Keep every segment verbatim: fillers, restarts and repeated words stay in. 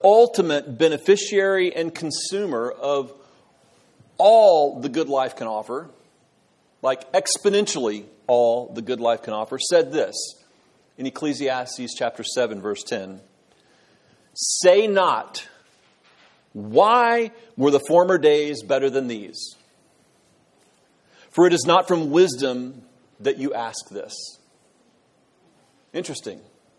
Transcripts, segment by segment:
ultimate beneficiary and consumer of all the good life can offer, like exponentially all the good life can offer, said this in Ecclesiastes chapter seven, verse ten. Say not, why were the former days better than these? For it is not from wisdom that you ask this. Interesting.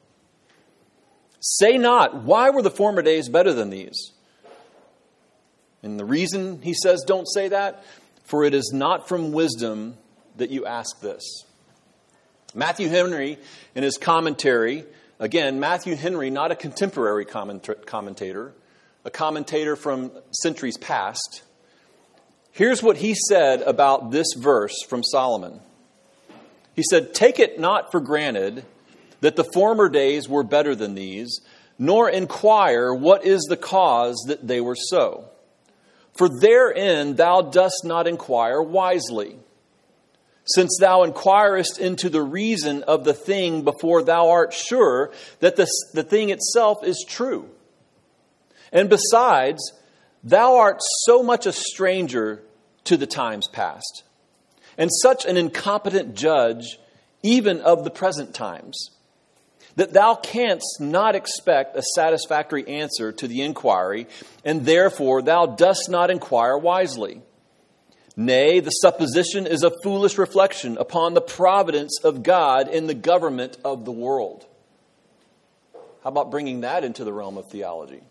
Say not, why were the former days better than these? And the reason he says don't say that, for it is not from wisdom that you ask this. Matthew Henry, in his commentary, again, Matthew Henry, not a contemporary comment- commentator, a commentator from centuries past. Here's what he said about this verse from Solomon. He said, take it not for granted that the former days were better than these, nor inquire what is the cause that they were so. For therein thou dost not inquire wisely, since thou inquirest into the reason of the thing before thou art sure that the, the thing itself is true. And besides, thou art so much a stranger to the times past, and such an incompetent judge even of the present times, that thou canst not expect a satisfactory answer to the inquiry, and therefore thou dost not inquire wisely. Nay, the supposition is a foolish reflection upon the providence of God in the government of the world. How about bringing that into the realm of theology?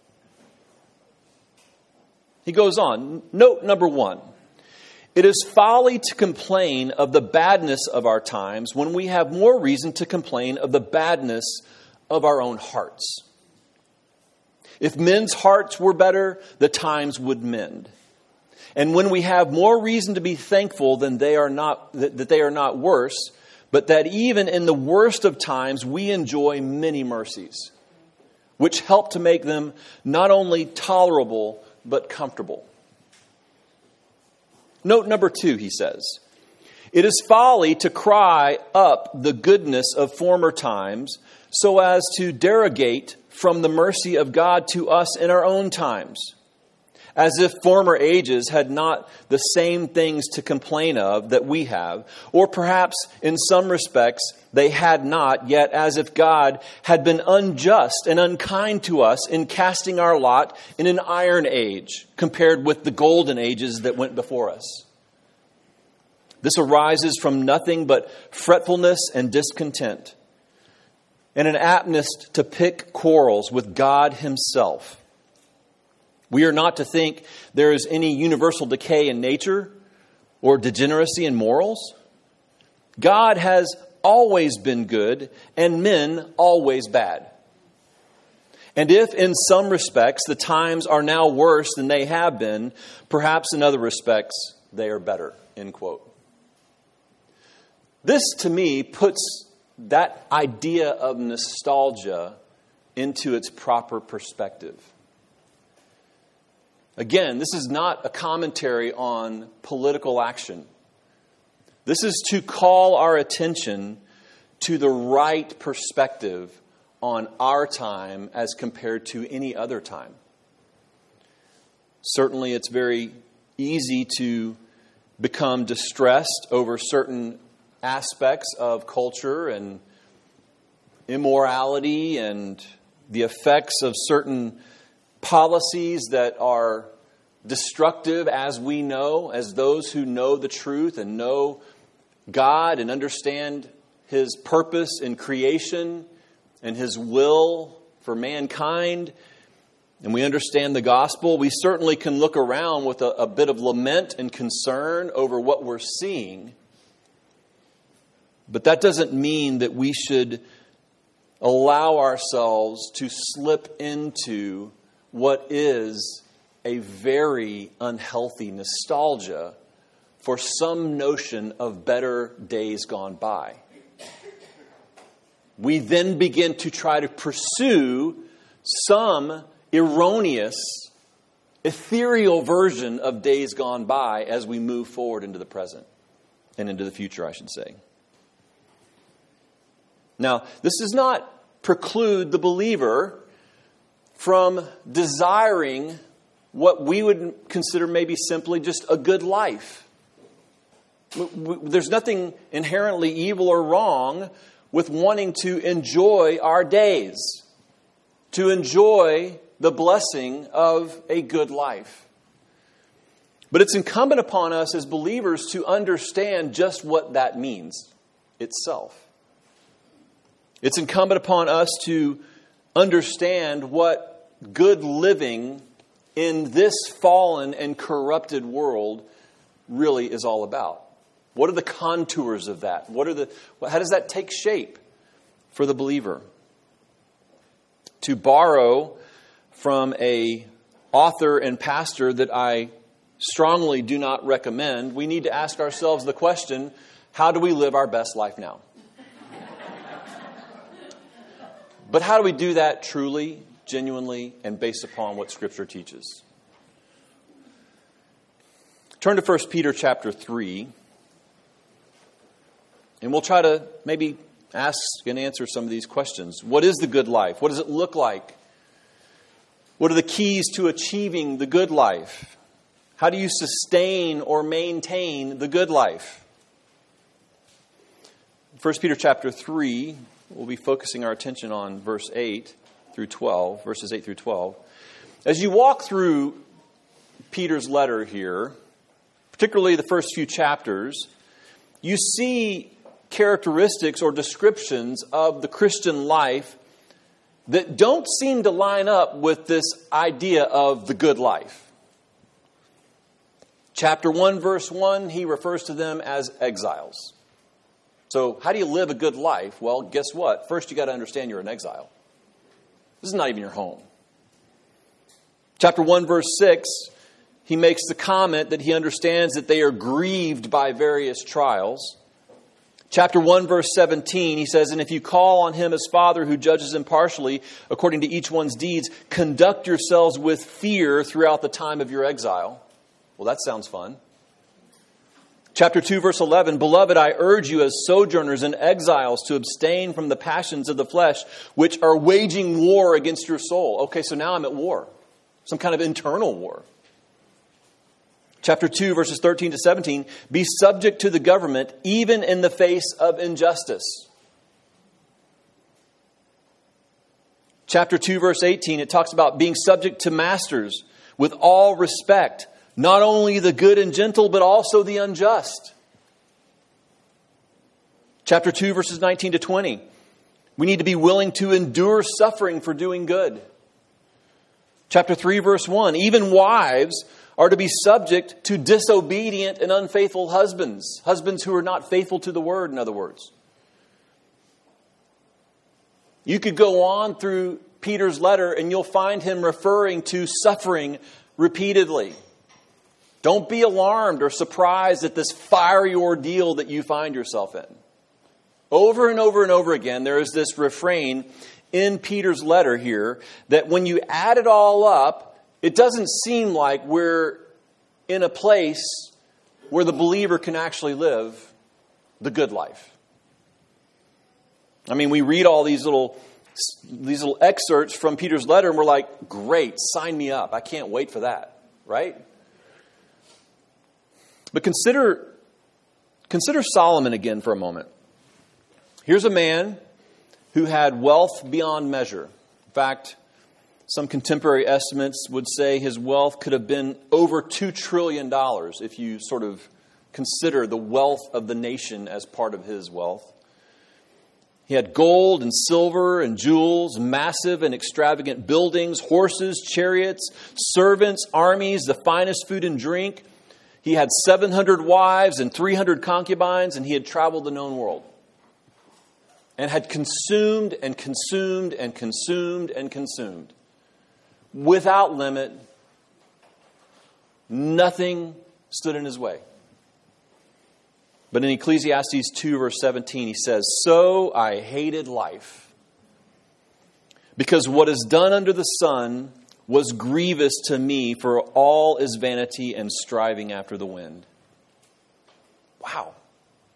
He goes on, note number one. It is folly to complain of the badness of our times when we have more reason to complain of the badness of our own hearts. If men's hearts were better, the times would mend. And when we have more reason to be thankful than they are not, that they are not worse, but that even in the worst of times we enjoy many mercies, which help to make them not only tolerable, but comfortable. Note number two, he says, it is folly to cry up the goodness of former times so as to derogate from the mercy of God to us in our own times, as if former ages had not the same things to complain of that we have, or perhaps in some respects they had not, yet as if God had been unjust and unkind to us in casting our lot in an iron age compared with the golden ages that went before us. This arises from nothing but fretfulness and discontent, and an aptness to pick quarrels with God himself. We are not to think there is any universal decay in nature or degeneracy in morals. God has always been good and men always bad. And if in some respects the times are now worse than they have been, perhaps in other respects they are better, end quote. This to me puts that idea of nostalgia into its proper perspective. Again, this is not a commentary on political action. This is to call our attention to the right perspective on our time as compared to any other time. Certainly, it's very easy to become distressed over certain aspects of culture and immorality and the effects of certain policies that are destructive, as we know, as those who know the truth and know God and understand his purpose in creation and his will for mankind, and we understand the gospel. We certainly can look around with a, a bit of lament and concern over what we're seeing. But that doesn't mean that we should allow ourselves to slip into what is a very unhealthy nostalgia for some notion of better days gone by. We then begin to try to pursue some erroneous, ethereal version of days gone by as we move forward into the present and into the future, I should say. Now, this does not preclude the believer from desiring what we would consider maybe simply just a good life. There's nothing inherently evil or wrong with wanting to enjoy our days, to enjoy the blessing of a good life. But it's incumbent upon us as believers to understand just what that means itself. It's incumbent upon us to understand what good living in this fallen and corrupted world really is all about. What are the contours of that? What are the how does that take shape for the believer? To borrow from a author and pastor that I strongly do not recommend, we need to ask ourselves the question, how do we live our best life now? But how do we do that truly, genuinely, and based upon what Scripture teaches? Turn to First Peter chapter three, and we'll try to maybe ask and answer some of these questions. What is the good life? What does it look like? What are the keys to achieving the good life? How do you sustain or maintain the good life? First Peter chapter three, we'll be focusing our attention on verse eight through twelve, verses eight through twelve. As you walk through Peter's letter here, particularly the first few chapters, you see characteristics or descriptions of the Christian life that don't seem to line up with this idea of the good life. Chapter one, verse one, he refers to them as exiles. So how do you live a good life? Well, guess what? First, you got to understand you're an exile. This is not even your home. Chapter one, verse six, he makes the comment that he understands that they are grieved by various trials. Chapter one, verse seventeen, he says, and if you call on him as Father who judges impartially according to each one's deeds, conduct yourselves with fear throughout the time of your exile. Well, that sounds fun. Chapter two, verse eleven, beloved, I urge you as sojourners and exiles to abstain from the passions of the flesh, which are waging war against your soul. Okay, so now I'm at war. Some kind of internal war. Chapter two, verses thirteen to seventeen, be subject to the government, even in the face of injustice. Chapter two, verse eighteen, it talks about being subject to masters with all respect, not only the good and gentle, but also the unjust. Chapter two, verses nineteen to twenty, we need to be willing to endure suffering for doing good. Chapter three, verse one, even wives are to be subject to disobedient and unfaithful husbands. Husbands who are not faithful to the word, in other words. You could go on through Peter's letter and you'll find him referring to suffering repeatedly. Don't be alarmed or surprised at this fiery ordeal that you find yourself in. Over and over and over again, there is this refrain in Peter's letter here that when you add it all up, it doesn't seem like we're in a place where the believer can actually live the good life. I mean, we read all these little these little excerpts from Peter's letter and we're like, great, sign me up. I can't wait for that, right? But consider consider Solomon again for a moment. Here's a man who had wealth beyond measure. In fact, some contemporary estimates would say his wealth could have been over two trillion dollars if you sort of consider the wealth of the nation as part of his wealth. He had gold and silver and jewels, massive and extravagant buildings, horses, chariots, servants, armies, the finest food and drink. He had seven hundred wives and three hundred concubines, and he had traveled the known world. And had consumed and consumed and consumed and consumed. Without limit, nothing stood in his way. But in Ecclesiastes two, verse seventeen, he says, so I hated life, because what is done under the sun was grievous to me, for all is vanity and striving after the wind. Wow.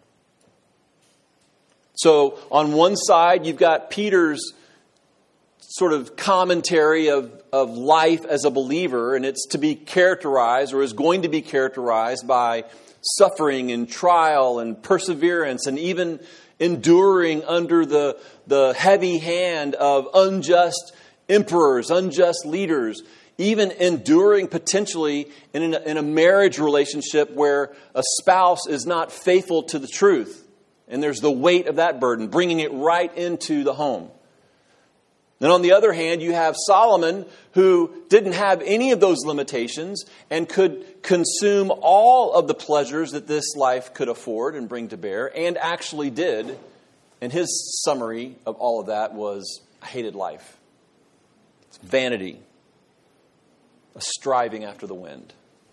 So on one side, you've got Peter's sort of commentary of, of life as a believer, and it's to be characterized, or is going to be characterized by suffering and trial and perseverance, and even enduring under the, the heavy hand of unjust emperors, unjust leaders, even enduring potentially in a, in a marriage relationship where a spouse is not faithful to the truth. And there's the weight of that burden, bringing it right into the home. Then on the other hand, you have Solomon, who didn't have any of those limitations and could consume all of the pleasures that this life could afford and bring to bear, and actually did. And his summary of all of that was, I hated life. It's vanity, a striving after the wind.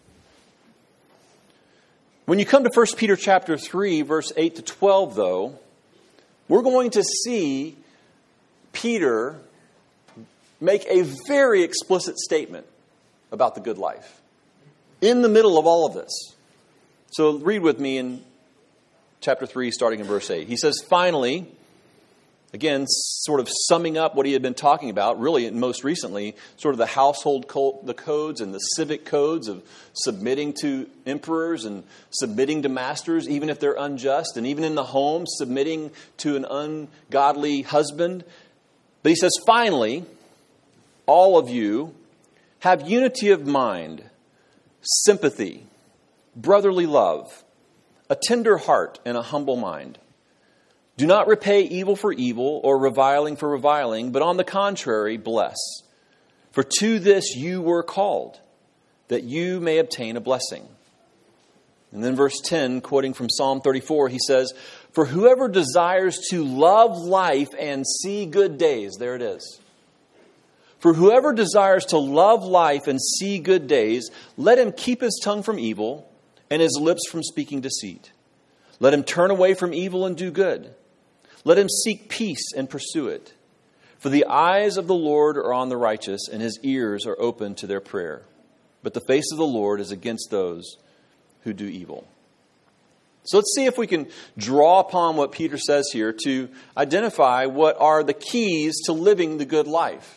When you come to First Peter chapter three, verse eight to twelve, though, we're going to see Peter make a very explicit statement about the good life in the middle of all of this. So read with me in chapter three, starting in verse eight. He says, finally, again, sort of summing up what he had been talking about, really most recently, sort of the household code, the codes and the civic codes of submitting to emperors and submitting to masters, even if they're unjust, and even in the home, submitting to an ungodly husband. But he says, finally, all of you have unity of mind, sympathy, brotherly love, a tender heart, and a humble mind. Do not repay evil for evil or reviling for reviling, but on the contrary, bless. For to this you were called, that you may obtain a blessing. And then verse ten, quoting from Psalm thirty-four, he says, for whoever desires to love life and see good days, there it is. For whoever desires to love life and see good days, let him keep his tongue from evil and his lips from speaking deceit. Let him turn away from evil and do good. Let him seek peace and pursue it. For the eyes of the Lord are on the righteous, and his ears are open to their prayer. But the face of the Lord is against those who do evil. So let's see if we can draw upon what Peter says here to identify what are the keys to living the good life.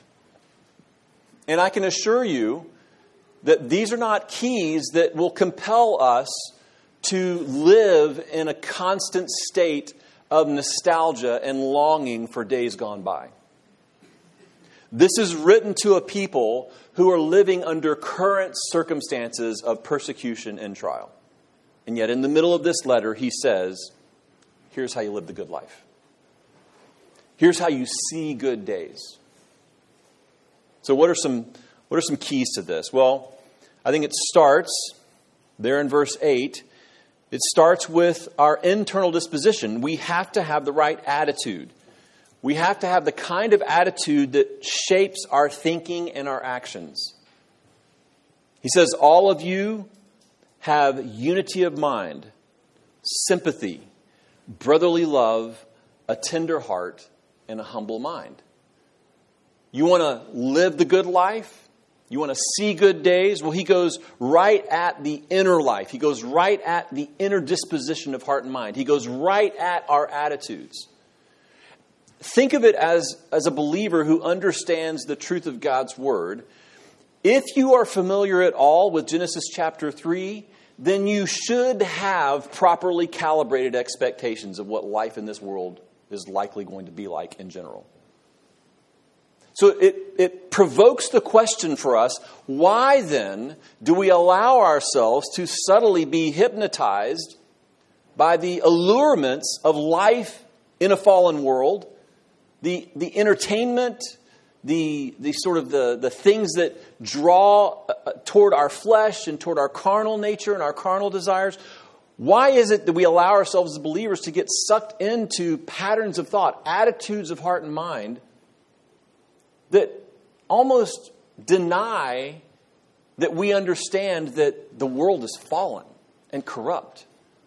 And I can assure you that these are not keys that will compel us to live in a constant state of nostalgia and longing for days gone by. This is written to a people who are living under current circumstances of persecution and trial. And yet in the middle of this letter, he says, here's how you live the good life. Here's how you see good days. So what are some what are some keys to this? Well, I think it starts there in verse eight. It starts with our internal disposition. We have to have the right attitude. We have to have the kind of attitude that shapes our thinking and our actions. He says, all of you have unity of mind, sympathy, brotherly love, a tender heart, and a humble mind. You want to live the good life? You want to see good days? Well, he goes right at the inner life. He goes right at the inner disposition of heart and mind. He goes right at our attitudes. Think of it as, as a believer who understands the truth of God's word. If you are familiar at all with Genesis chapter three, then you should have properly calibrated expectations of what life in this world is likely going to be like in general. So it, it provokes the question for us, why then do we allow ourselves to subtly be hypnotized by the allurements of life in a fallen world, the, the entertainment, the, the sort of the, the things that draw uh, toward our flesh and toward our carnal nature and our carnal desires? Why is it that we allow ourselves as believers to get sucked into patterns of thought, attitudes of heart and mind, that almost deny that we understand that the world is fallen and corrupt?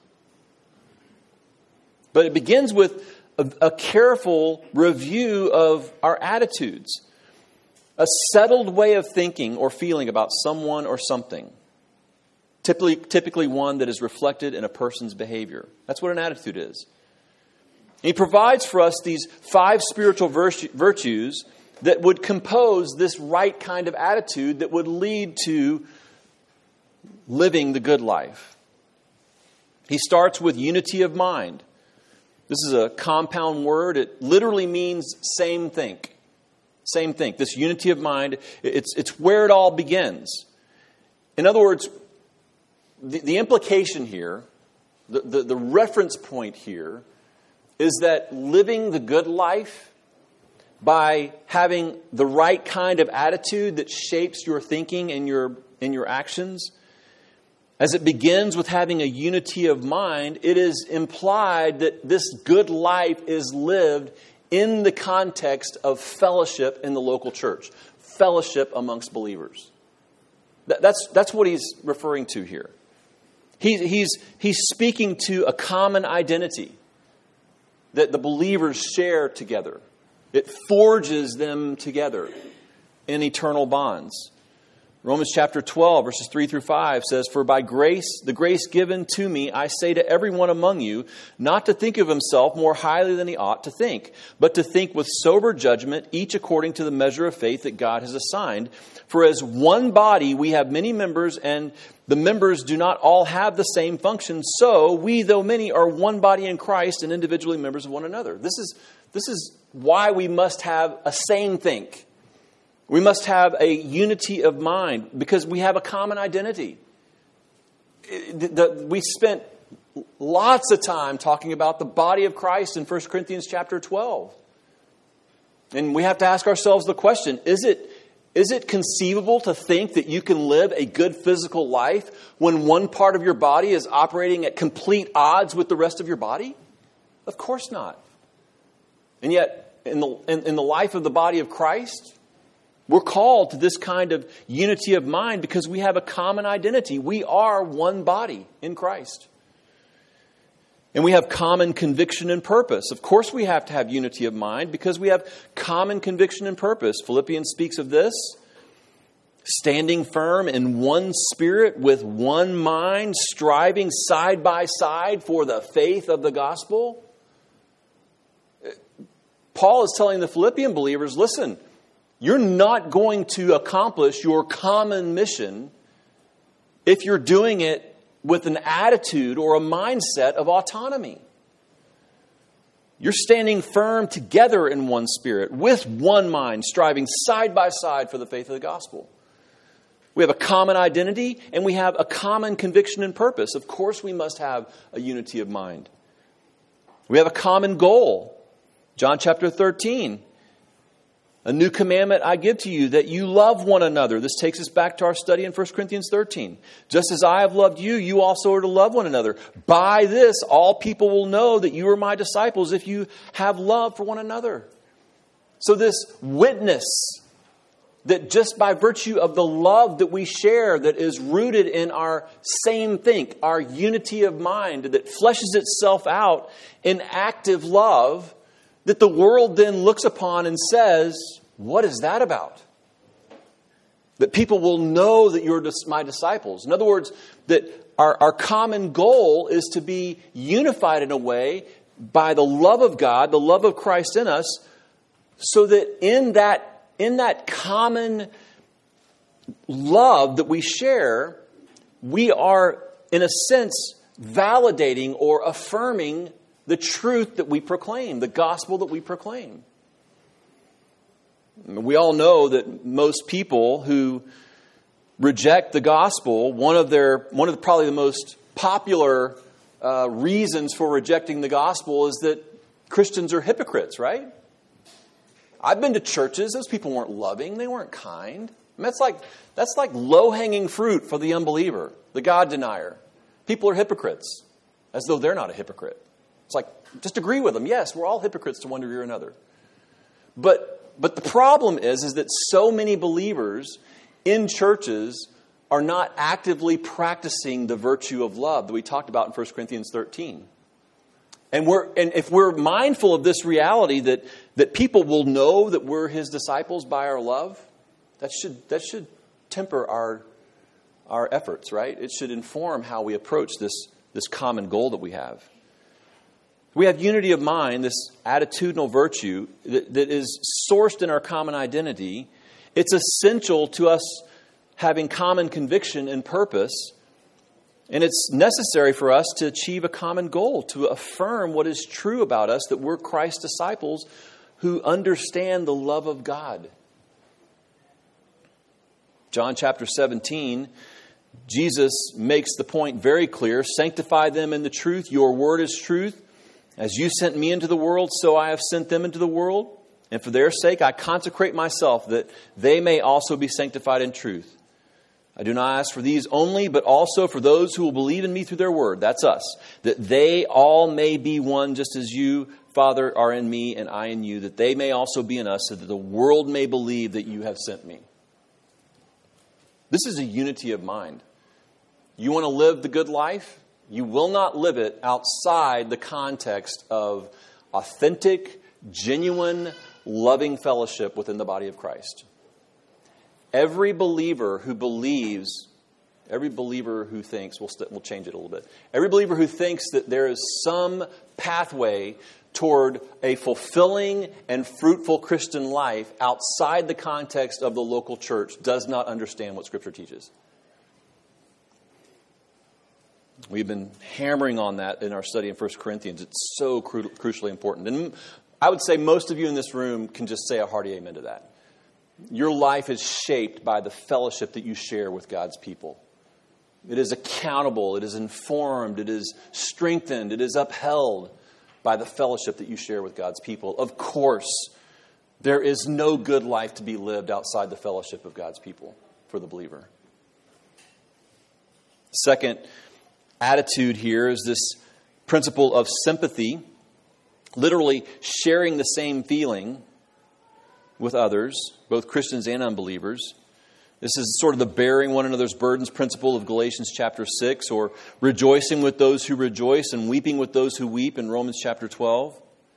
But it begins with a, a careful review of our attitudes, a settled way of thinking or feeling about someone or something, typically, typically one that is reflected in a person's behavior. That's what an attitude is. He provides for us these five spiritual virtues that would compose this right kind of attitude that would lead to living the good life. He starts with unity of mind. This is a compound word. It literally means same think. Same think. This unity of mind, it's, it's where it all begins. In other words, the, the implication here, the, the, the reference point here, is that living the good life by having the right kind of attitude that shapes your thinking and your, and your actions, as it begins with having a unity of mind, it is implied that this good life is lived in the context of fellowship in the local church, fellowship amongst believers. That's, that's what he's referring to here. He, he's, he's speaking to a common identity that the believers share together. It forges them together in eternal bonds. Romans chapter twelve, verses three through five says, "For by grace, the grace given to me, I say to everyone among you, not to think of himself more highly than he ought to think, but to think with sober judgment, each according to the measure of faith that God has assigned. For as one body we have many members, and the members do not all have the same function. So we, though many, are one body in Christ and individually members of one another." This is, this is why we must have a same think. We must have a unity of mind because we have a common identity. We spent lots of time talking about the body of Christ in First Corinthians chapter twelve. And we have to ask ourselves the question, is it, is it conceivable to think that you can live a good physical life when one part of your body is operating at complete odds with the rest of your body? Of course not. And yet, in the, in, in the life of the body of Christ, we're called to this kind of unity of mind because we have a common identity. We are one body in Christ. And we have common conviction and purpose. Of course we have to have unity of mind because we have common conviction and purpose. Philippians speaks of this. Standing firm in one spirit with one mind, striving side by side for the faith of the gospel. Paul is telling the Philippian believers, listen, you're not going to accomplish your common mission if you're doing it with an attitude or a mindset of autonomy. You're standing firm together in one spirit, with one mind, striving side by side for the faith of the gospel. We have a common identity and we have a common conviction and purpose. Of course, we must have a unity of mind. We have a common goal. John chapter thirteen. "A new commandment I give to you, that you love one another." This takes us back to our study in First Corinthians thirteen. "Just as I have loved you, you also are to love one another. By this, all people will know that you are my disciples if you have love for one another." So this witness that just by virtue of the love that we share, that is rooted in our same think, our unity of mind, that fleshes itself out in active love, that the world then looks upon and says, what is that about? That people will know that you're my disciples. In other words, that our, our common goal is to be unified in a way by the love of God, the love of Christ in us, so that in that, in that common love that we share, we are, in a sense, validating or affirming the truth that we proclaim, the gospel that we proclaim. We all know that most people who reject the gospel, one of their, one of the, probably the most popular uh, reasons for rejecting the gospel is that Christians are hypocrites, right? I've been to churches; those people weren't loving, they weren't kind. I mean, that's like that's like low-hanging fruit for the unbeliever, the God denier. People are hypocrites, as though they're not a hypocrite. It's like, just agree with them. Yes, we're all hypocrites to one degree or another. But but the problem is, is that so many believers in churches are not actively practicing the virtue of love that we talked about in First Corinthians thirteen. And we're and if we're mindful of this reality that, that people will know that we're his disciples by our love, that should that should temper our our efforts, right? It should inform how we approach this, this common goal that we have. We have unity of mind, this attitudinal virtue that, that is sourced in our common identity. It's essential to us having common conviction and purpose. And it's necessary for us to achieve a common goal, to affirm what is true about us, that we're Christ's disciples who understand the love of God. John chapter seventeen, Jesus makes the point very clear. Sanctify them in the truth. Your word is truth. As you sent me into the world, so I have sent them into the world. And for their sake, I consecrate myself that they may also be sanctified in truth. I do not ask for these only, but also for those who will believe in me through their word. That's us. That they all may be one, just as you, Father, are in me and I in you. That they may also be in us, so that the world may believe that you have sent me. This is a unity of mind. You want to live the good life? You will not live it outside the context of authentic, genuine, loving fellowship within the body of Christ. Every believer who believes, every believer who thinks, we'll, st- we'll change it a little bit. Every believer who thinks that there is some pathway toward a fulfilling and fruitful Christian life outside the context of the local church does not understand what Scripture teaches. We've been hammering on that in our study in First Corinthians. It's so cru- crucially important. And I would say most of you in this room can just say a hearty amen to that. Your life is shaped by the fellowship that you share with God's people. It is accountable. It is informed. It is strengthened. It is upheld by the fellowship that you share with God's people. Of course, there is no good life to be lived outside the fellowship of God's people for the believer. Second attitude here is this principle of sympathy, literally sharing the same feeling with others, both Christians and unbelievers. This is sort of the bearing one another's burdens principle of Galatians chapter six, or rejoicing with those who rejoice and weeping with those who weep in Romans chapter twelve.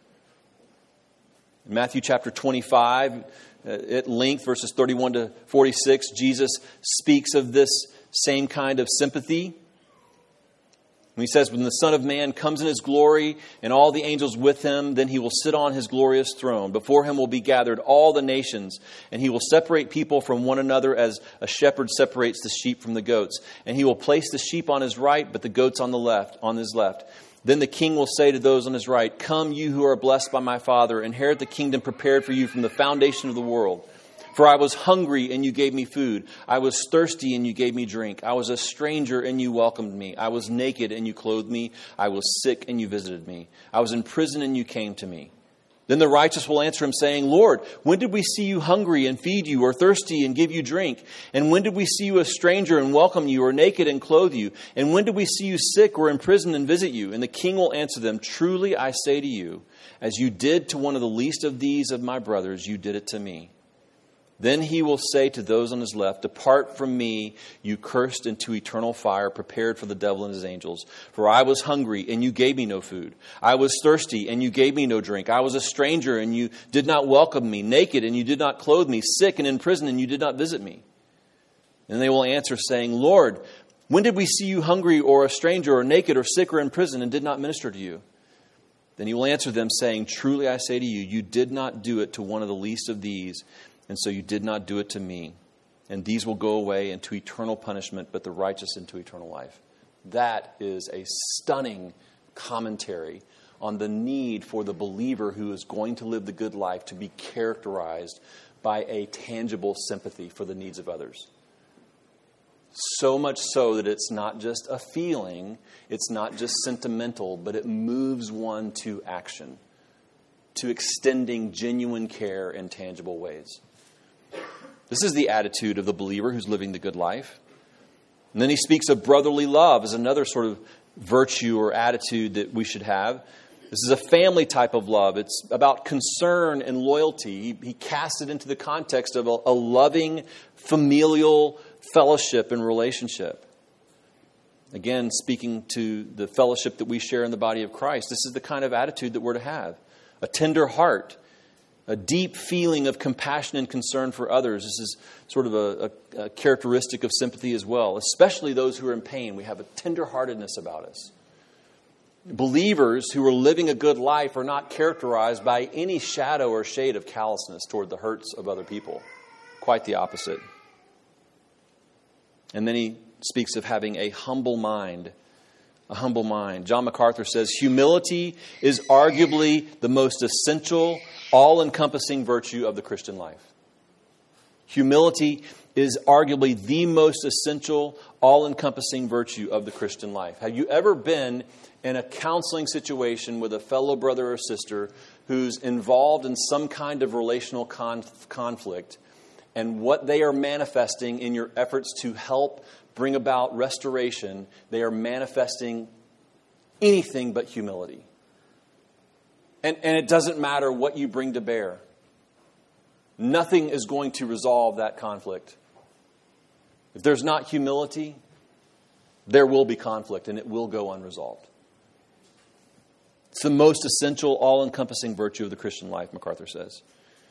In Matthew chapter twenty-five, at length, verses thirty-one to forty-six, Jesus speaks of this same kind of sympathy. When he says, when the Son of Man comes in his glory and all the angels with him, then he will sit on his glorious throne. Before him will be gathered all the nations, and he will separate people from one another as a shepherd separates the sheep from the goats. And he will place the sheep on his right, but the goats on the left, on his left. Then the king will say to those on his right, come, you who are blessed by my Father, inherit the kingdom prepared for you from the foundation of the world. For I was hungry, and you gave me food. I was thirsty, and you gave me drink. I was a stranger, and you welcomed me. I was naked, and you clothed me. I was sick, and you visited me. I was in prison, and you came to me. Then the righteous will answer him, saying, Lord, when did we see you hungry and feed you, or thirsty and give you drink? And when did we see you a stranger and welcome you, or naked and clothe you? And when did we see you sick or in prison and visit you? And the king will answer them, truly I say to you, as you did to one of the least of these of my brothers, you did it to me. Then he will say to those on his left, depart from me, you cursed, into eternal fire, prepared for the devil and his angels. For I was hungry, and you gave me no food. I was thirsty, and you gave me no drink. I was a stranger, and you did not welcome me. Naked, and you did not clothe me. Sick and in prison, and you did not visit me. And they will answer, saying, Lord, when did we see you hungry, or a stranger, or naked, or sick, or in prison, and did not minister to you? Then he will answer them, saying, truly I say to you, you did not do it to one of the least of these, and so you did not do it to me. And these will go away into eternal punishment, but the righteous into eternal life. That is a stunning commentary on the need for the believer who is going to live the good life to be characterized by a tangible sympathy for the needs of others. So much so that it's not just a feeling, it's not just sentimental, but it moves one to action, to extending genuine care in tangible ways. This is the attitude of the believer who's living the good life. And then he speaks of brotherly love as another sort of virtue or attitude that we should have. This is a family type of love. It's about concern and loyalty. He, he casts it into the context of a, a loving, familial fellowship and relationship. Again, speaking to the fellowship that we share in the body of Christ, this is the kind of attitude that we're to have. A tender heart, a deep feeling of compassion and concern for others. This is sort of a, a, a characteristic of sympathy as well, especially those who are in pain. We have a tenderheartedness about us. believers who are living a good life are not characterized by any shadow or shade of callousness toward the hurts of other people. Quite the opposite. And then he speaks of having a humble mind. A humble mind. John MacArthur says, humility is arguably the most essential, all-encompassing virtue of the Christian life. Humility is arguably the most essential, all-encompassing virtue of the Christian life. Have you ever been in a counseling situation with a fellow brother or sister who's involved in some kind of relational conf- conflict, and what they are manifesting in your efforts to help bring about restoration, they are manifesting anything but humility. And, and it doesn't matter what you bring to bear. Nothing is going to resolve that conflict. If there's not humility, there will be conflict and it will go unresolved. It's the most essential, all-encompassing virtue of the Christian life, MacArthur says.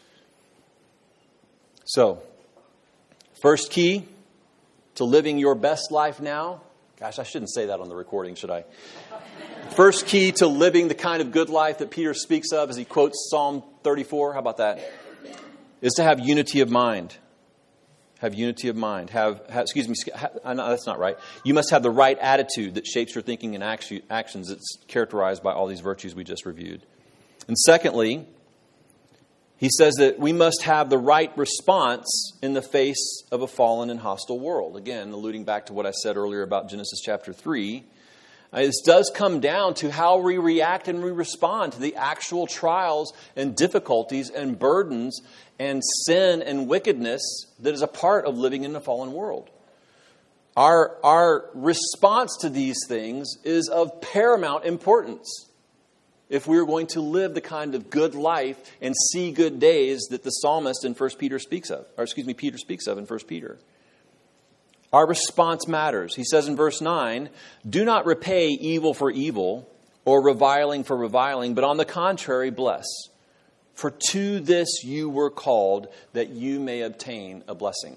So, first key to living your best life now. Gosh, I shouldn't say that on the recording, should I? First key to living the kind of good life that Peter speaks of as he quotes Psalm thirty-four. How about that? Is to have unity of mind. Have unity of mind. Have, have excuse me, have, no, that's not right. You must have the right attitude that shapes your thinking and action, actions that's characterized by all these virtues we just reviewed. And secondly, he says that we must have the right response in the face of a fallen and hostile world. Again, alluding back to what I said earlier about Genesis chapter three. This does come down to how we react and we respond to the actual trials and difficulties and burdens and sin and wickedness that is a part of living in a fallen world. Our, our response to these things is of paramount importance if we're going to live the kind of good life and see good days that the psalmist in First Peter speaks of, or excuse me, Peter speaks of in First Peter. Our response matters. He says in verse nine, do not repay evil for evil or reviling for reviling, but on the contrary, bless. For to this you were called, that you may obtain a blessing.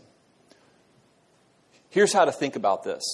Here's how to think about this.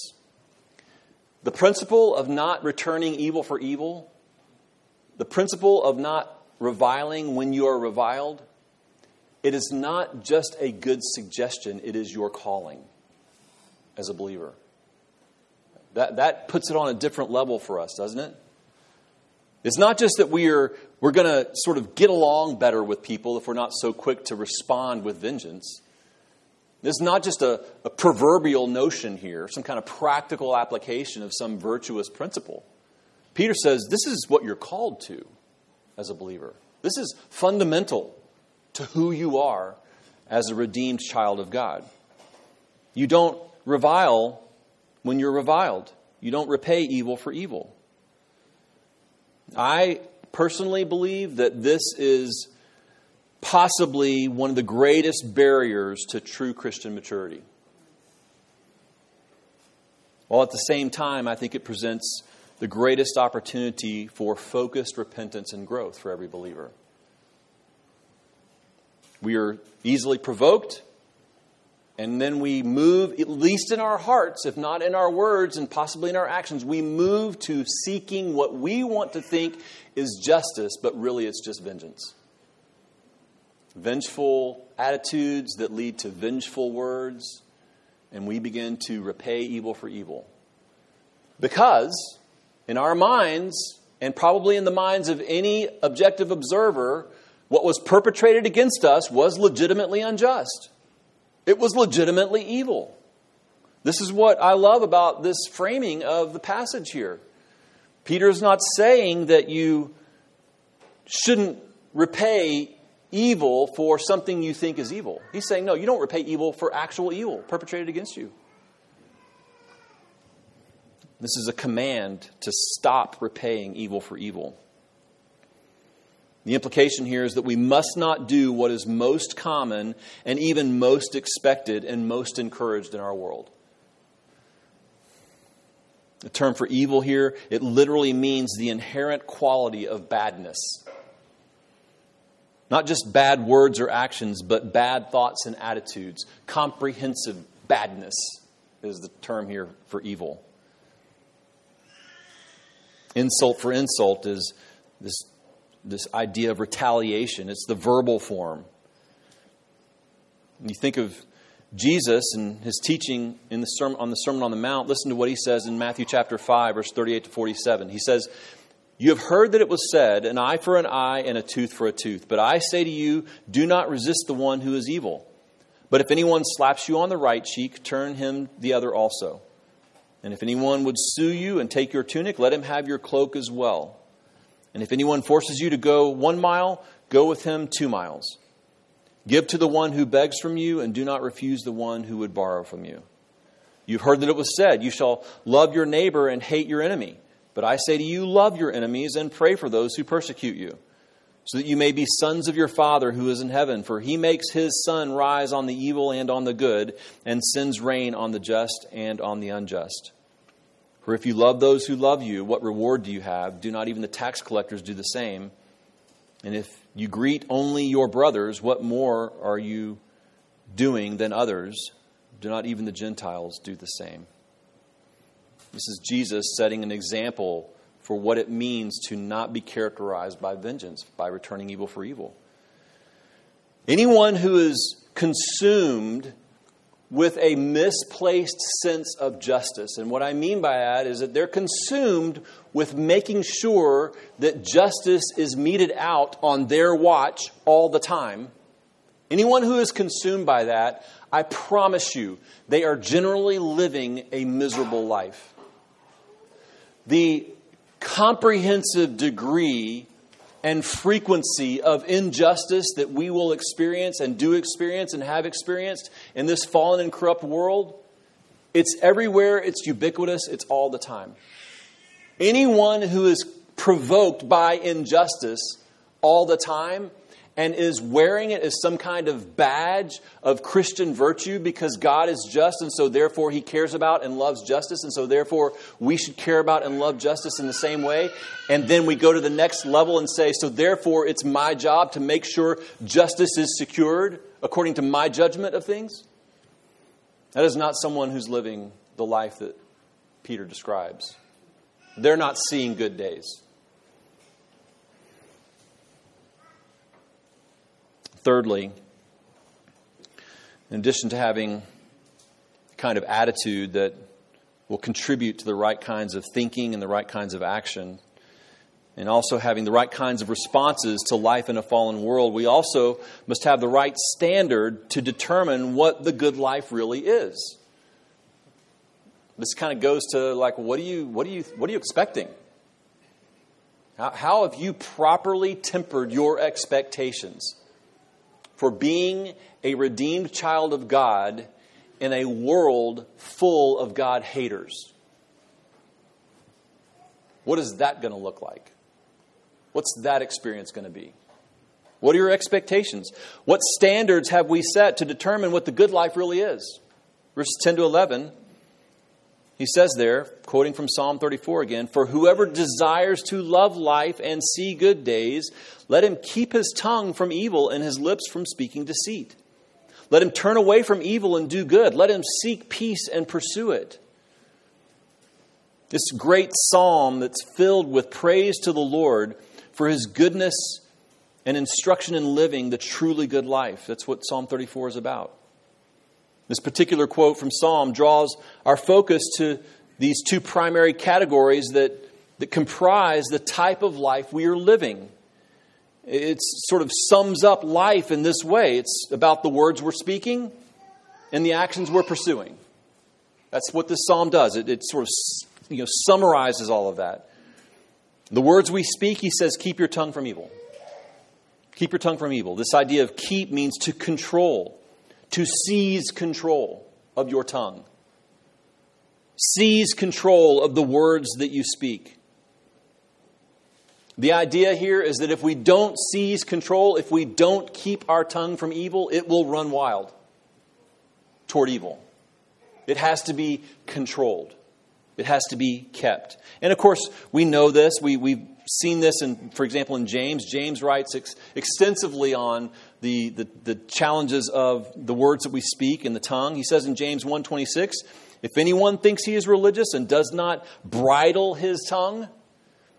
The principle of not returning evil for evil, the principle of not reviling when you are reviled, it is not just a good suggestion, it is your calling as a believer. That, that puts it on a different level for us, doesn't it? It's not just that we're, we're going to sort of get along better with people if we're not so quick to respond with vengeance. This is not just a, a proverbial notion here, some kind of practical application of some virtuous principle. Peter says this is what you're called to as a believer. This is fundamental to who you are as a redeemed child of God. You don't revile when you're reviled. You don't repay evil for evil. I personally believe that this is possibly one of the greatest barriers to true Christian maturity. While at the same time, I think it presents the greatest opportunity for focused repentance and growth for every believer. We are easily provoked, and then we move, at least in our hearts, if not in our words and possibly in our actions, we move to seeking what we want to think is justice, but really it's just vengeance. Vengeful attitudes that lead to vengeful words, and we begin to repay evil for evil. Because in our minds, and probably in the minds of any objective observer, what was perpetrated against us was legitimately unjust. It was legitimately evil. This is what I love about this framing of the passage here. Peter's not saying that you shouldn't repay evil for something you think is evil. He's saying, no, you don't repay evil for actual evil perpetrated against you. This is a command to stop repaying evil for evil. The implication here is that we must not do what is most common and even most expected and most encouraged in our world. The term for evil here, it literally means the inherent quality of badness. Not just bad words or actions, but bad thoughts and attitudes. Comprehensive badness is the term here for evil. Insult for insult is this, this idea of retaliation. It's the verbal form. When you think of Jesus and his teaching in the sermon, on the Sermon on the Mount, listen to what he says in Matthew chapter five, verse thirty-eight to forty-seven. He says, "You have heard that it was said, an eye for an eye and a tooth for a tooth. But I say to you, do not resist the one who is evil. But if anyone slaps you on the right cheek, turn him the other also. And if anyone would sue you and take your tunic, let him have your cloak as well. And if anyone forces you to go one mile, go with him two miles. Give to the one who begs from you, and do not refuse the one who would borrow from you. You've heard that it was said, you shall love your neighbor and hate your enemy. But I say to you, love your enemies and pray for those who persecute you, so that you may be sons of your Father who is in heaven. For he makes his sun rise on the evil and on the good, and sends rain on the just and on the unjust. For if you love those who love you, what reward do you have? Do not even the tax collectors do the same? And if you greet only your brothers, what more are you doing than others? Do not even the Gentiles do the same?" This is Jesus setting an example for what it means to not be characterized by vengeance, by returning evil for evil. Anyone who is consumed with a misplaced sense of justice, and what I mean by that is that they're consumed with making sure that justice is meted out on their watch all the time. Anyone who is consumed by that, I promise you, they are generally living a miserable life. The comprehensive degree and frequency of injustice that we will experience and do experience and have experienced in this fallen and corrupt world, it's everywhere, it's ubiquitous, it's all the time. Anyone who is provoked by injustice all the time and is wearing it as some kind of badge of Christian virtue because God is just and so therefore he cares about and loves justice and so therefore we should care about and love justice in the same way. And then we go to the next level and say, so therefore it's my job to make sure justice is secured according to my judgment of things. That is not someone who's living the life that Peter describes. They're not seeing good days. Thirdly, in addition to having the kind of attitude that will contribute to the right kinds of thinking and the right kinds of action, and also having the right kinds of responses to life in a fallen world, we also must have the right standard to determine what the good life really is. This kind of goes to like, what are you, what are you, what are you expecting? How, how have you properly tempered your expectations for being a redeemed child of God in a world full of God haters? What is that going to look like? What's that experience going to be? What are your expectations? What standards have we set to determine what the good life really is? Verses ten to eleven, he says there, quoting from Psalm thirty-four again, "For whoever desires to love life and see good days, let him keep his tongue from evil and his lips from speaking deceit. Let him turn away from evil and do good. Let him seek peace and pursue it." This great psalm that's filled with praise to the Lord for his goodness and instruction in living the truly good life. That's what Psalm thirty-four is about. This particular quote from Psalm draws our focus to these two primary categories that, that comprise the type of life we are living. It sort of sums up life in this way. It's about the words we're speaking and the actions we're pursuing. That's what this psalm does. It, it sort of you know, summarizes all of that. The words we speak, he says, keep your tongue from evil. Keep your tongue from evil. This idea of keep means to control, to seize control of your tongue. Seize control of the words that you speak. The idea here is that if we don't seize control, if we don't keep our tongue from evil, it will run wild toward evil. It has to be controlled. It has to be kept. And of course, we know this. We, we've seen this, in, for example, in James. James writes ex- extensively on the, the, the challenges of the words that we speak and the tongue. He says in James one twenty-six, "If anyone thinks he is religious and does not bridle his tongue,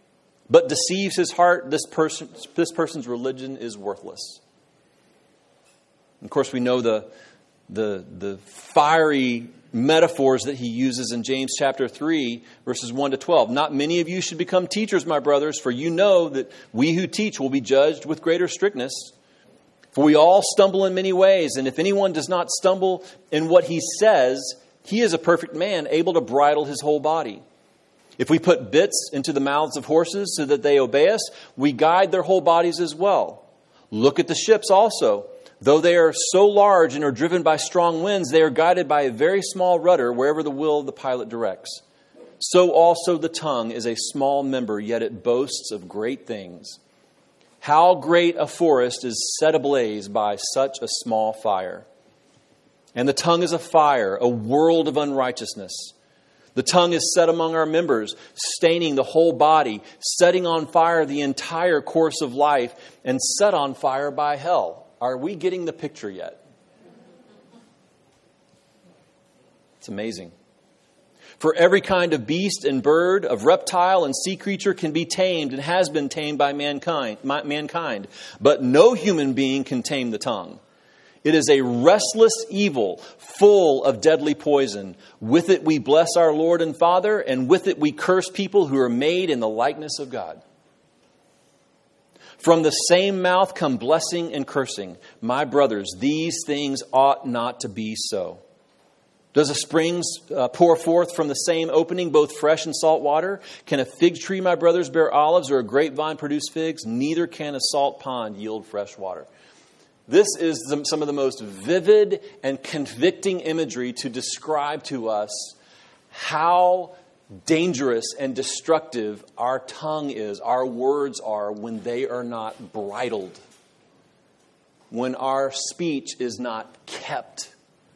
but deceives his heart, this person, this person's religion is worthless. Of course, we know the, the, the fiery metaphors that he uses in James chapter three, verses one to twelve. Not many of you should become teachers, my brothers, for you know that we who teach will be judged with greater strictness. For we all stumble in many ways, and if anyone does not stumble in what he says, he is a perfect man, able to bridle his whole body. If we put bits into the mouths of horses so that they obey us, we guide their whole bodies as well. Look at the ships also. Though they are so large and are driven by strong winds, they are guided by a very small rudder wherever the will of the pilot directs. So also the tongue is a small member, yet it boasts of great things. How great a forest is set ablaze by such a small fire. And the tongue is a fire, a world of unrighteousness. The tongue is set among our members, staining the whole body, setting on fire the entire course of life, and set on fire by hell. Are we getting the picture yet? It's amazing. For every kind of beast and bird, of reptile and sea creature can be tamed and has been tamed by mankind, mankind. But no human being can tame the tongue. It is a restless evil, full of deadly poison. With it we bless our Lord and Father, and with it we curse people who are made in the likeness of God. From the same mouth come blessing and cursing. My brothers, these things ought not to be so. Does a spring uh, pour forth from the same opening both fresh and salt water? Can a fig tree, my brothers, bear olives, or a grapevine produce figs? Neither can a salt pond yield fresh water. This is the, some of the most vivid and convicting imagery to describe to us how dangerous and destructive our tongue is, our words are, when they are not bridled, when our speech is not kept.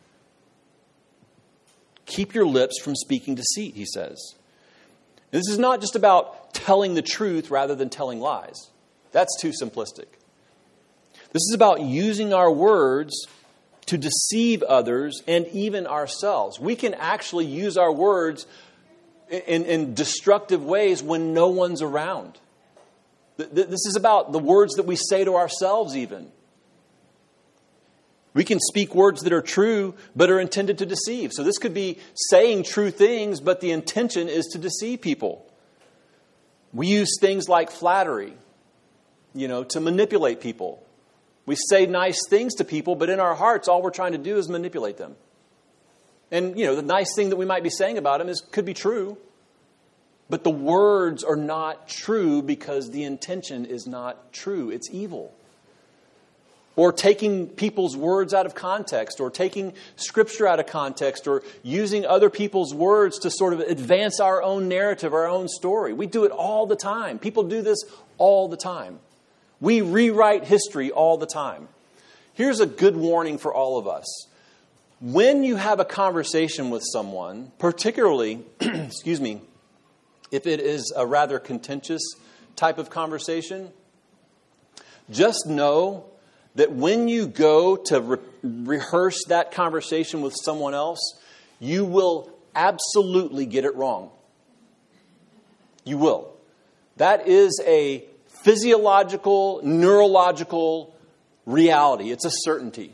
Keep your lips from speaking deceit, he says. This is not just about telling the truth rather than telling lies. That's too simplistic. This is about using our words to deceive others and even ourselves. We can actually use our words In, in destructive ways when no one's around. This is about the words that we say to ourselves even. We can speak words that are true but are intended to deceive. So this could be saying true things, but the intention is to deceive people. We use things like flattery, you know, to manipulate people. We say nice things to people, but in our hearts, all we're trying to do is manipulate them. And, you know, the nice thing that we might be saying about him is could be true. But the words are not true because the intention is not true. It's evil. Or taking people's words out of context, or taking Scripture out of context, or using other people's words to sort of advance our own narrative, our own story. We do it all the time. People do this all the time. We rewrite history all the time. Here's a good warning for all of us. When you have a conversation with someone, particularly, excuse me, if it is a rather contentious type of conversation, just know that when you go to re- rehearse that conversation with someone else, you will absolutely get it wrong. You will. That is a physiological, neurological reality. It's a certainty.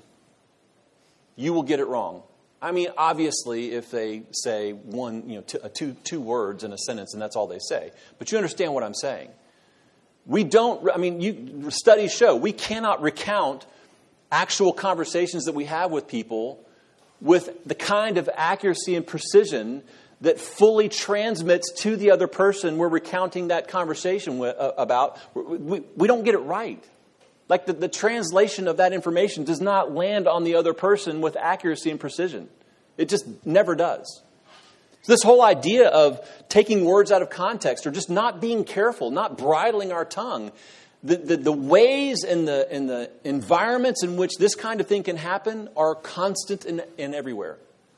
You will get it wrong. I mean, obviously, if they say one, you know, two, two, two words in a sentence and that's all they say. But you understand what I'm saying. We don't, I mean, you, studies show we cannot recount actual conversations that we have with people with the kind of accuracy and precision that fully transmits to the other person we're recounting that conversation with, uh, about. We, we don't get it right. Like the, the translation of that information does not land on the other person with accuracy and precision. It just never does. So this whole idea of taking words out of context or just not being careful, not bridling our tongue, the, the, the ways and the, and the environments in which this kind of thing can happen are constant and, and everywhere.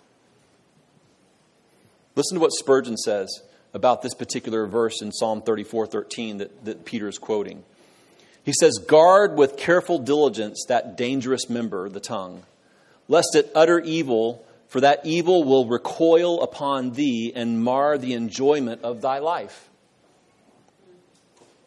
Listen to what Spurgeon says about this particular verse in Psalm thirty-four thirteen that, that Peter is quoting. He says, "Guard with careful diligence that dangerous member, the tongue, lest it utter evil, for that evil will recoil upon thee and mar the enjoyment of thy life."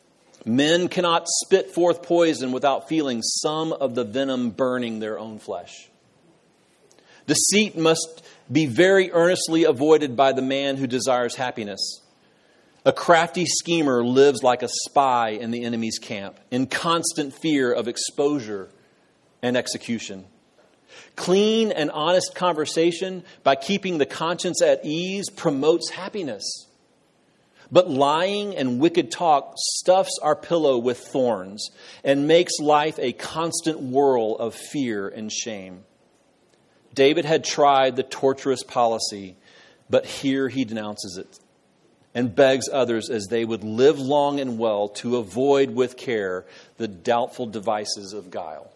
Men cannot spit forth poison without feeling some of the venom burning their own flesh. Deceit must be very earnestly avoided by the man who desires happiness. A crafty schemer lives like a spy in the enemy's camp, in constant fear of exposure and execution. Clean and honest conversation, by keeping the conscience at ease, promotes happiness. But lying and wicked talk stuffs our pillow with thorns and makes life a constant whirl of fear and shame. David had tried the torturous policy, but here he denounces it and begs others as they would live long and well to avoid with care the doubtful devices of guile.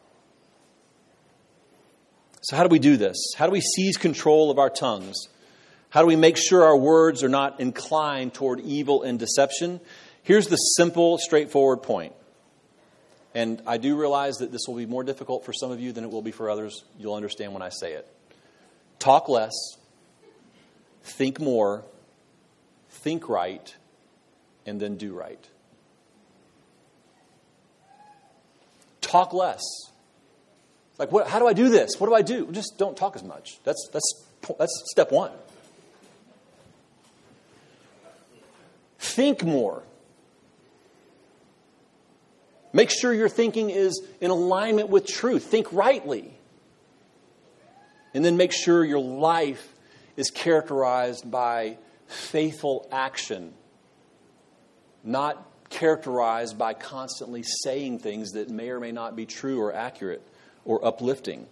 So how do we do this? How do we seize control of our tongues? How do we make sure our words are not inclined toward evil and deception? Here's the simple, straightforward point. And I do realize that this will be more difficult for some of you than it will be for others. You'll understand when I say it. Talk less, think more, think right, and then do right. Talk less. Like, what, how do I do this? What do I do? Just don't talk as much. That's that's that's step one. Think more. Make sure your thinking is in alignment with truth. Think rightly. And then make sure your life is characterized by faithful action, not characterized by constantly saying things that may or may not be true or accurate or uplifting.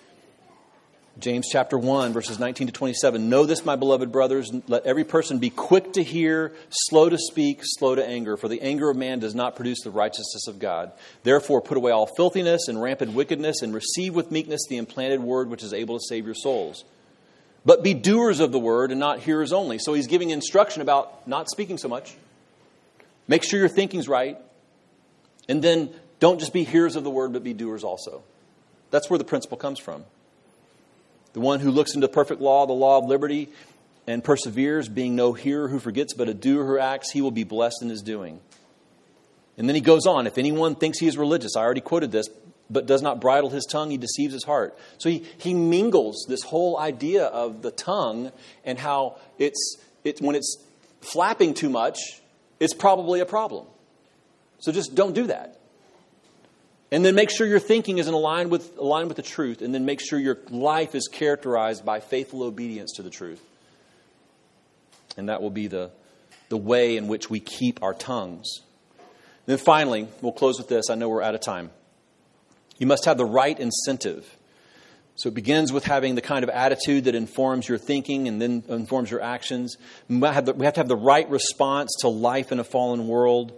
James chapter one, verses nineteen to twenty-seven. Know this, my beloved brothers, let every person be quick to hear, slow to speak, slow to anger, for the anger of man does not produce the righteousness of God. Therefore put away all filthiness and rampant wickedness, and receive with meekness the implanted word which is able to save your souls. But be doers of the word and not hearers only. So he's giving instruction about not speaking so much. Make sure your thinking's right. And then don't just be hearers of the word, but be doers also. That's where the principle comes from. The one who looks into the perfect law, the law of liberty, and perseveres, being no hearer who forgets, but a doer who acts, he will be blessed in his doing. And then he goes on, if anyone thinks he is religious, I already quoted this, but does not bridle his tongue, he deceives his heart. So he, he mingles this whole idea of the tongue and how it's it, when it's flapping too much, it's probably a problem. So just don't do that. And then make sure your thinking is in aligned with, aligned with the truth. And then make sure your life is characterized by faithful obedience to the truth. And that will be the, the way in which we keep our tongues. And then finally, we'll close with this. I know we're out of time. You must have the right incentive. So it begins with having the kind of attitude that informs your thinking and then informs your actions. We have to have the right response to life in a fallen world.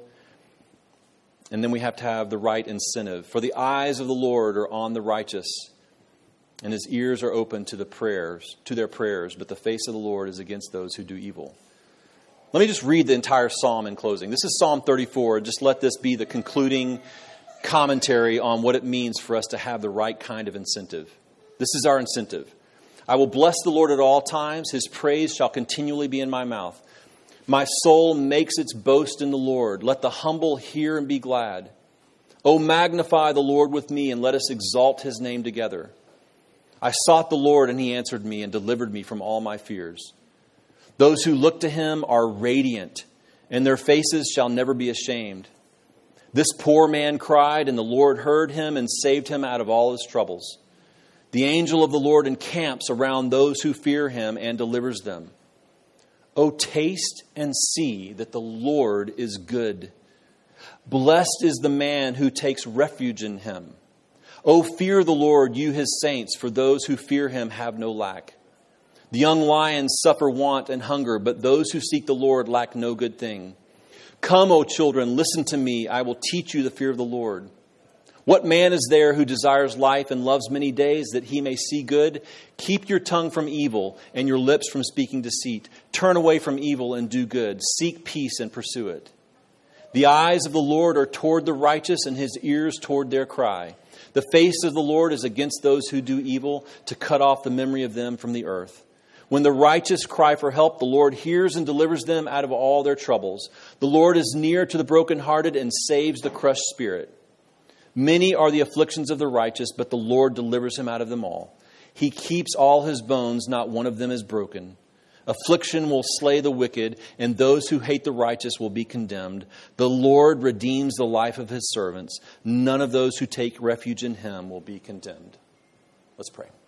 And then we have to have the right incentive. For the eyes of the Lord are on the righteous, and his ears are open to the prayers, to their prayers, but the face of the Lord is against those who do evil. Let me just read the entire psalm in closing. This is Psalm thirty-four. Just let this be the concluding commentary on what it means for us to have the right kind of incentive. This is our incentive. I will bless the Lord at all times. His praise shall continually be in my mouth. My soul makes its boast in the Lord. Let the humble hear and be glad. O magnify the Lord with me, and let us exalt his name together. I sought the Lord, and he answered me and delivered me from all my fears. Those who look to him are radiant, and their faces shall never be ashamed. This poor man cried, and the Lord heard him and saved him out of all his troubles. The angel of the Lord encamps around those who fear him and delivers them. O taste and see that the Lord is good. Blessed is the man who takes refuge in him. O fear the Lord, you his saints, for those who fear him have no lack. The young lions suffer want and hunger, but those who seek the Lord lack no good thing. Come, O children, listen to me. I will teach you the fear of the Lord. What man is there who desires life and loves many days that he may see good? Keep your tongue from evil and your lips from speaking deceit. Turn away from evil and do good. Seek peace and pursue it. The eyes of the Lord are toward the righteous, and his ears toward their cry. The face of the Lord is against those who do evil, to cut off the memory of them from the earth. When the righteous cry for help, the Lord hears and delivers them out of all their troubles. The Lord is near to the brokenhearted and saves the crushed spirit. Many are the afflictions of the righteous, but the Lord delivers him out of them all. He keeps all his bones, not one of them is broken. Affliction will slay the wicked, and those who hate the righteous will be condemned. The Lord redeems the life of his servants. None of those who take refuge in him will be condemned. Let's pray.